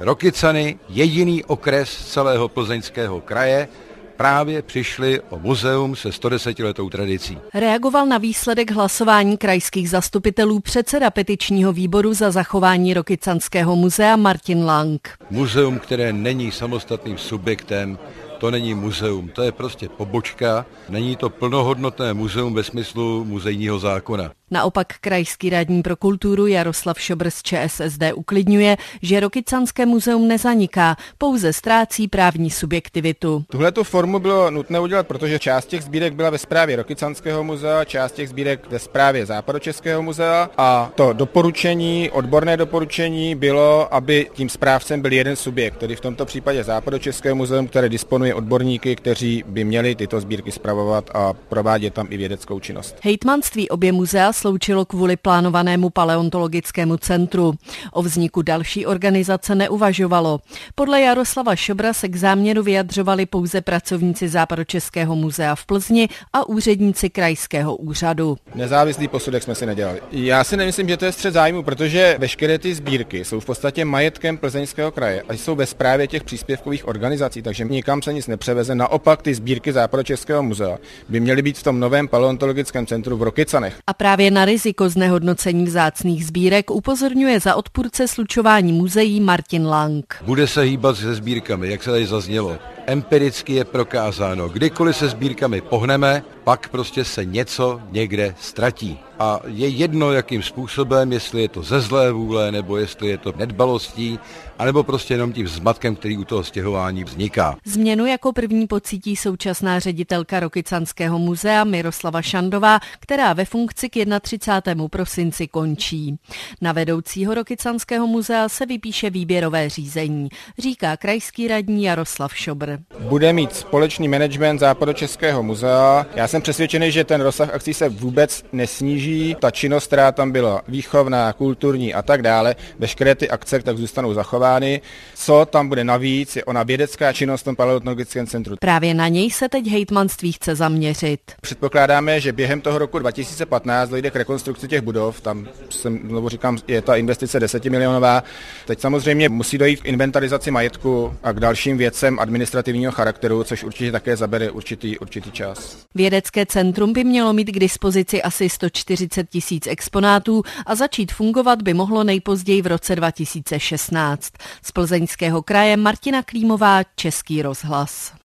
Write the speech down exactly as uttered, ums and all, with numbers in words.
Rokycany, jediný okres celého Plzeňského kraje, právě přišli o muzeum se stodesetiletou tradicí. Reagoval na výsledek hlasování krajských zastupitelů předseda petičního výboru za zachování Rokycanského muzea Martin Lang. Muzeum, které není samostatným subjektem, to není muzeum, to je prostě pobočka, není to plnohodnotné muzeum ve smyslu muzejního zákona. Naopak krajský radní pro kulturu Jaroslav Šobr z ČSSD uklidňuje, že Rokycanské muzeum nezaniká, pouze ztrácí právní subjektivitu. Tuhletu formu bylo nutné udělat, protože část těch sbírek byla ve správě Rokycanského muzea, část těch sbírek ve správě Západočeského muzea a to doporučení, odborné doporučení bylo, aby tím správcem byl jeden subjekt, tedy v tomto případě Západočeského muzeum, které disponuje odborníky, kteří by měli tyto sbírky spravovat a provádět tam i vědeckou činnost. Hejtmanství obě muzea sloučilo kvůli plánovanému paleontologickému centru. O vzniku další organizace neuvažovalo. Podle Jaroslava Šobra se k záměru vyjadřovali pouze pracovníci Západočeského muzea v Plzni a úředníci krajského úřadu. Nezávislý posudek jsme si nedělali. Já si nemyslím, že to je střet zájmu, protože veškeré ty sbírky jsou v podstatě majetkem Plzeňského kraje a jsou ve správě těch příspěvkových organizací, takže nikam se nic nepřeveze. Naopak ty sbírky Západočeského muzea by měly být v tom novém paleontologickém centru v Rokycanech. A právě na riziko znehodnocení vzácných sbírek upozorňuje za odpůrce slučování muzeí Martin Lang. Bude se hýbat se sbírkami, jak se tady zaznělo. Empiricky je prokázáno, kdykoliv se sbírkami pohneme, pak prostě se něco někde ztratí. A je jedno, jakým způsobem, jestli je to ze zlé vůle, nebo jestli je to nedbalostí, anebo prostě jenom tím zmatkem, který u toho stěhování vzniká. Změnu jako první pocítí současná ředitelka Rokycanského muzea Miroslava Šandová, která ve funkci k třicátému prvnímu prosinci končí. Na vedoucího Rokycanského muzea se vypíše výběrové řízení, říká krajský radní Jaroslav Šobr. Bude mít společný management Západočeského muzea. Já jsem přesvědčený, že ten rozsah akcí se vůbec nesníží. Ta činnost, která tam byla výchovná, kulturní a tak dále, veškeré ty akce tak zůstanou zachovány. Co tam bude navíc, je ona vědecká činnost v tom paleontologickém centru. Právě na něj se teď hejtmanství chce zaměřit. Předpokládáme, že během toho roku dva tisíce patnáct dojde k rekonstrukci těch budov. Tam jsem znovu říkám, je ta investice desetimilionová. Teď samozřejmě musí dojít k inventarizaci majetku a k dalším věcem administrativního charakteru, což určitě také zabere určitý, určitý čas. Vědecké centrum by mělo mít k dispozici asi sto čtyřicet tisíc exponátů a začít fungovat by mohlo nejpozději v roce dva tisíce šestnáct. Z Plzeňského kraje Martina Klímová, Český rozhlas.